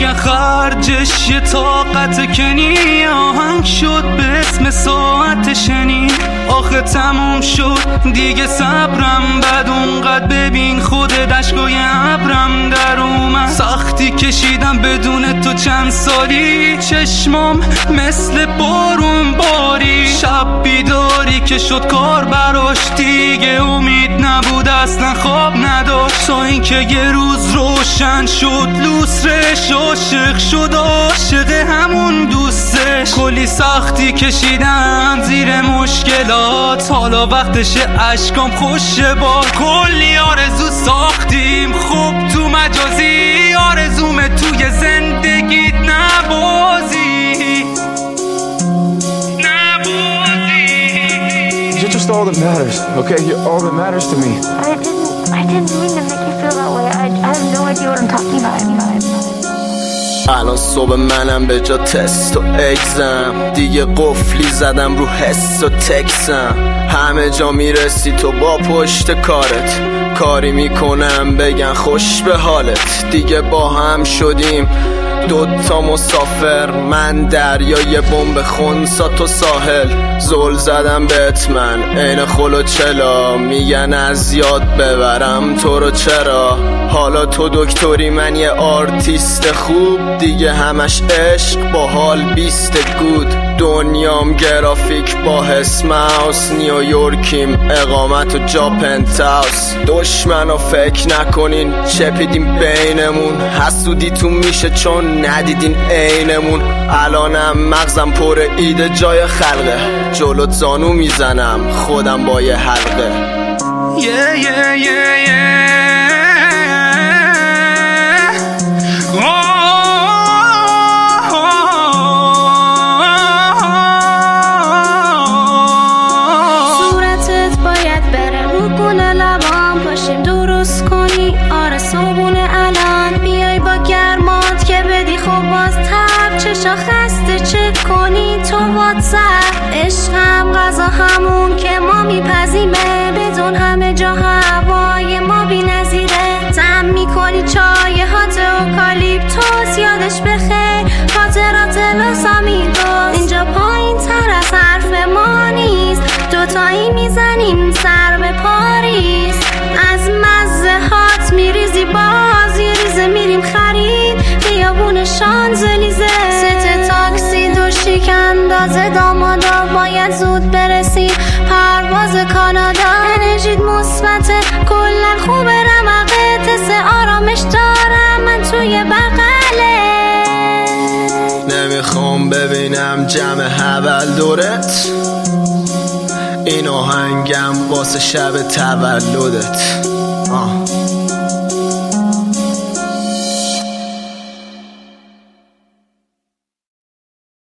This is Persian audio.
میگن خرجش یه طاقت کنی، آهنگ شد به اسم ساعت شنی. آخه تموم شد دیگه صبرم، بعد اونقدر ببین خودت اشکای ابرم در اومد. سختی کشیدم بدون تو چند سالی، چشمام مثل بارون باری. شب بیداری که شد کار براش، دیگه امید نبود اصلا خواب نداشت. تا اینکه یه روز روشن شد لوسرش، عاشق شد عاشق همون دوستش. کلی سختی کشیدم زیر مشکلات، حالا وقتشه اشکام خوشه با. کلی آرزو ساختیم خوب تو مجازی، آرزومه توی زندگیت نبازی. You're just all that matters, okay? You're all that matters to me. I didn't mean to make you feel that way. I have no idea what I'm talking about. الان صبح منم به جا تست و اگزم، دیگه قفلی زدم رو حس و تکسم. همه جا میرسی تو با پشت کارت، کاری میکنم بگن خوش به حالت. دیگه با هم شدیم دوتا مسافر، من دریای بمب خونسا تو ساحل. زل زدم بهت من عین خلوچلا، میگن از یاد ببرم تو رو چرا. حالا تو دکتری من یه آرتیست خوب، دیگه همش عشق با حال بیست گود. دنیام گرافیک با حس ماوس، نیویورکیم اقامت و جا پنتاوس. دشمنو فکر نکنین چپیدیم بینمون، حسودی تو میشه چون ندیدین عینمون. الانم مغزم پر ایده جای خلقه، جلوت زانو میزنم خودم با یه حلقه. صورتت باید بره رو گونه لبام، پاشیم درست کنی آره صبونه الان. بیای با گرمات که بدی خوب باز تب، چشا خسته چک کنی تو واتساپ. عشقم غذا همون که ما میپزیمه، بدون همه جا هوای ما بی نظیره. تم میکنی چای هات اوکالیپتوس، یادش بخیر خاطرات لوس آمیگوس. اینجا پایین تر از حرف ما نیست، دوتایی میزنیم سر به پاریس. از مزه هات میریزی باز، یه ریزه میریم خرید خیابون شانزلیزه. ست تاکسی دو شیک اندازه دامادا، باید زود برسیم پرواز کانادا. انرژیت مثبته کلن خوبه، رمقه تست آرامش دارم من توی بغله. نمیخوام ببینم جمع حول دورت، این آهنگم واسه شب تولدت.